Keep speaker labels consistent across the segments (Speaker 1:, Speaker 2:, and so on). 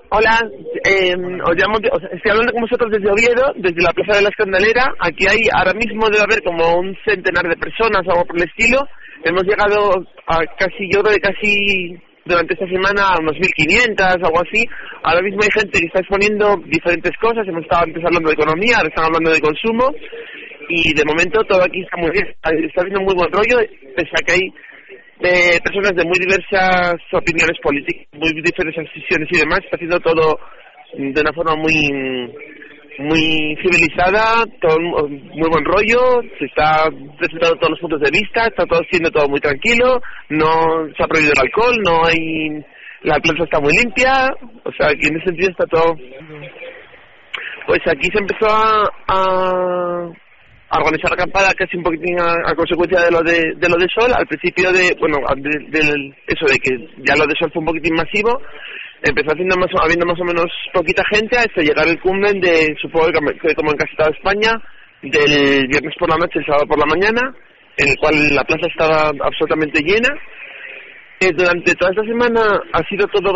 Speaker 1: Hola, os llamo, estoy hablando con vosotros desde Oviedo, desde la Plaza de la Escandalera. Aquí ahora mismo debe haber como un centenar de personas o algo por el estilo. Hemos llegado a yo creo que casi durante esta semana a unos 1.500, algo así. Ahora mismo hay gente que está exponiendo diferentes cosas. Hemos estado antes hablando de economía, ahora están hablando de consumo. Y de momento todo aquí está muy bien, está habiendo muy buen rollo, pese a que hay personas de muy diversas opiniones políticas, muy diversas decisiones y demás. Está haciendo todo de una forma muy civilizada, todo muy buen rollo, se está presentando todos los puntos de vista, está todo siendo todo muy tranquilo, no se ha prohibido el alcohol, no hay, la plaza está muy limpia, o sea que en ese sentido está todo. Pues aquí se empezó a organizar la acampada casi un poquitín a consecuencia de lo de Sol. Al principio eso de que ya lo de Sol fue un poquitín masivo, empezó habiendo más o menos poquita gente hasta llegar el cumbre de, supongo que como en casi toda España, del viernes por la noche, el sábado por la mañana, en el cual la plaza estaba absolutamente llena. Durante toda esta semana ha sido todo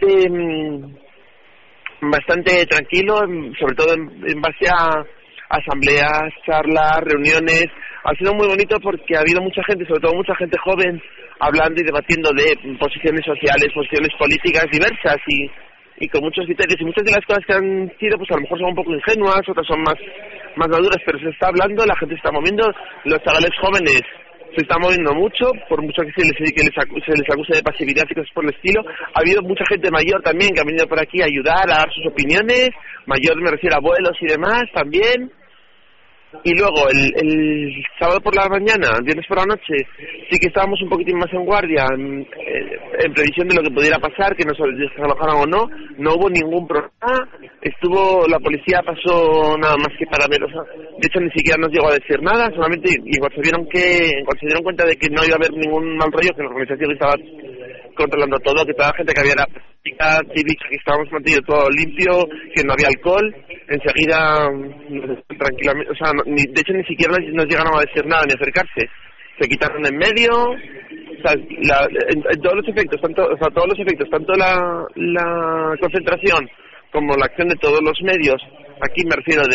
Speaker 1: bastante tranquilo, sobre todo en base a asambleas, charlas, reuniones. Ha sido muy bonito porque ha habido mucha gente, sobre todo mucha gente joven, hablando y debatiendo de posiciones sociales, posiciones políticas diversas y con muchos criterios. Y muchas de las cosas que han sido, pues a lo mejor son un poco ingenuas, otras son más maduras, pero se está hablando, la gente se está moviendo, los chavales jóvenes se están moviendo mucho, por mucho que se les acuse de pasividad y cosas por el estilo. Ha habido mucha gente mayor también que ha venido por aquí a ayudar, a dar sus opiniones, mayor me refiero a abuelos y demás también. Y luego el sábado por la mañana, el viernes por la noche, sí que estábamos un poquitín más en guardia, en previsión de lo que pudiera pasar, que nos desalojaran o no. No hubo ningún problema, la policía pasó nada más que para ver, o sea, de hecho ni siquiera nos llegó a decir nada, solamente y cuando se dieron cuenta de que no iba a haber ningún mal rollo, que la organización estaba controlando todo, que toda la gente que había era práctica cívica, que estábamos manteniendo todo limpio, que no había alcohol, enseguida tranquilamente, o sea, de hecho ni siquiera nos llegaron a decir nada ni acercarse, se quitaron de en medio, o sea, en todos los efectos, tanto la concentración como la acción de todos los medios, aquí me refiero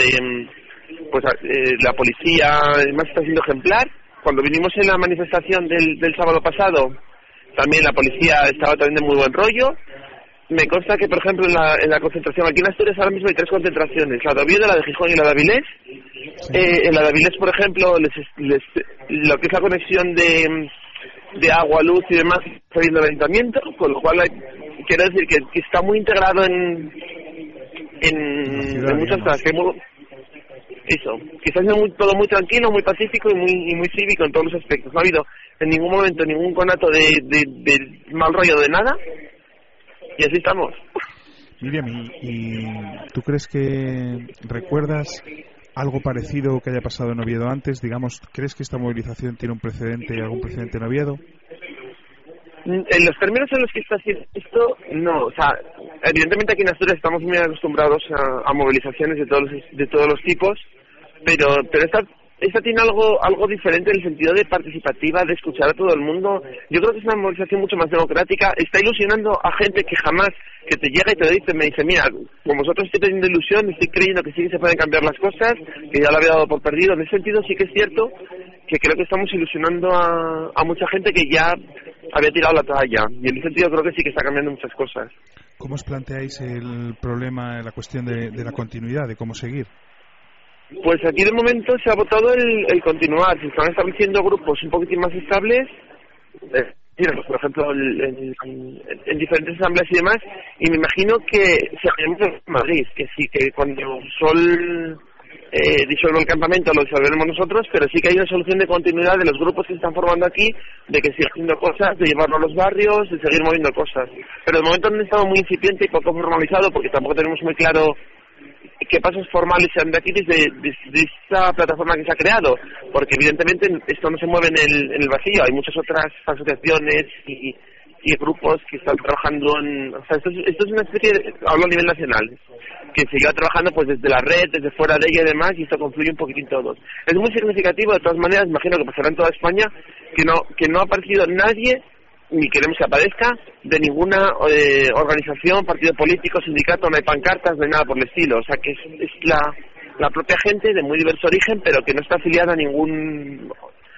Speaker 1: la policía, además está siendo ejemplar. Cuando vinimos en la manifestación del sábado pasado, también la policía estaba también de muy buen rollo. Me consta que, por ejemplo, en la concentración, aquí en Asturias ahora mismo hay 3 concentraciones, la de Oviedo, la de Gijón y la de Avilés. En la de Avilés, por ejemplo, lo que es la conexión de agua, luz y demás, está viendo el ayuntamiento, con lo cual quiero decir que está muy integrado en muchas cosas, que está siendo todo muy tranquilo, muy pacífico y muy cívico en todos los aspectos. No ha habido en ningún momento ningún conato de mal rollo de nada, y así estamos.
Speaker 2: Miriam, ¿y tú crees que recuerdas algo parecido que haya pasado en Oviedo antes? Digamos, ¿crees que esta movilización tiene algún precedente en Oviedo?
Speaker 1: En los términos en los que está haciendo esto, no. O sea, evidentemente aquí en Asturias estamos muy acostumbrados a movilizaciones de todos los tipos, pero esta tiene algo diferente en el sentido de participativa, de escuchar a todo el mundo. Yo creo que es una movilización mucho más democrática. Está ilusionando a gente que te llega y te lo dice, me dice, mira, con vosotros estoy teniendo ilusión, estoy creyendo que sí que se pueden cambiar las cosas, que ya lo había dado por perdido. En ese sentido sí que es cierto que creo que estamos ilusionando a mucha gente que ya había tirado la toalla. Y en ese sentido creo que sí que está cambiando muchas cosas.
Speaker 2: ¿Cómo os planteáis el problema, la cuestión de la continuidad, de cómo seguir?
Speaker 1: Pues aquí de momento se ha votado el continuar. Se están estableciendo grupos un poquitín más estables, por ejemplo, en diferentes asambleas y demás, y me imagino que seguiremos en Madrid, que sí, que cuando Sol disuelva el campamento lo disolveremos nosotros, pero sí que hay una solución de continuidad de los grupos que se están formando aquí, de que siga haciendo cosas, de llevarlo a los barrios, de seguir moviendo cosas. Pero de momento han estado muy incipiente y poco formalizado, porque tampoco tenemos muy claro qué pasos formales se han de aquí desde esta plataforma que se ha creado, porque evidentemente esto no se mueve en el vacío, hay muchas otras asociaciones y grupos que están trabajando o sea, esto es una especie hablo a nivel nacional, que se lleva trabajando pues desde la red, desde fuera de ella y demás, y esto confluye un poquitín todos. Es muy significativo, de todas maneras, imagino que pasará en toda España, que no ha aparecido nadie ni queremos que aparezca de ninguna organización, partido político, sindicato, no hay pancartas, no hay nada por el estilo. O sea, que es la propia gente de muy diverso origen, pero que no está afiliada a ningún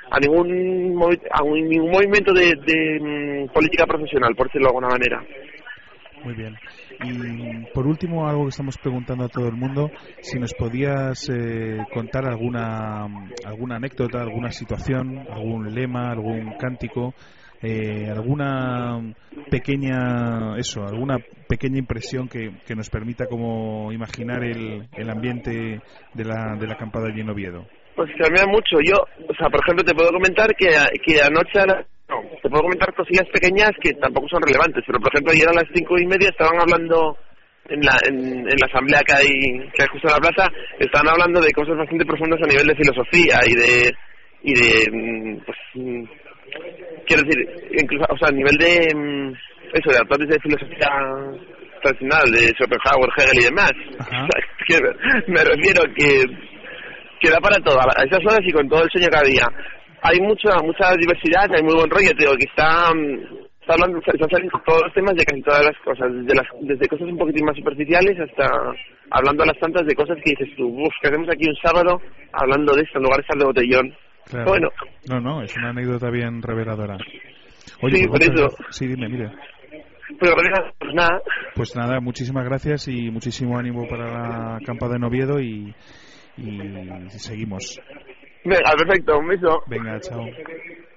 Speaker 1: movimiento de política profesional, por decirlo de alguna manera.
Speaker 2: Muy bien. Y por último, algo que estamos preguntando a todo el mundo, si nos podías contar alguna anécdota, alguna situación, algún lema, algún cántico, alguna pequeña impresión que nos permita como imaginar el ambiente de la acampada allí en Oviedo.
Speaker 1: Pues se me da mucho. Yo, o sea, por ejemplo, te puedo comentar que anoche te puedo comentar cosillas pequeñas que tampoco son relevantes, pero por ejemplo ayer a las 5:30 estaban hablando en la asamblea que hay justo en la plaza, estaban hablando de cosas bastante profundas a nivel de filosofía y de pues quiero decir, incluso, o sea, a nivel de de autores de filosofía tradicional, de Schopenhauer, Hegel y demás. O sea, me refiero que da para todo, a esas horas y con todo el sueño que había. Hay mucha diversidad, hay muy buen rollo, te digo, que está hablando, están saliendo todos los temas de casi todas las cosas, desde cosas un poquitín más superficiales hasta hablando a las tantas de cosas que dices tú, ¿qué hacemos aquí un sábado hablando de esto en lugar de estar de botellón?
Speaker 2: Claro.
Speaker 1: Bueno.
Speaker 2: No, es una anécdota bien reveladora. Oye,
Speaker 1: sí,
Speaker 2: pues
Speaker 1: por eso.
Speaker 2: Sí, dime.
Speaker 1: Pues nada.
Speaker 2: Pues nada, muchísimas gracias y muchísimo ánimo para la acampada en Oviedo y seguimos.
Speaker 1: Venga, perfecto, un beso.
Speaker 2: Venga, chao.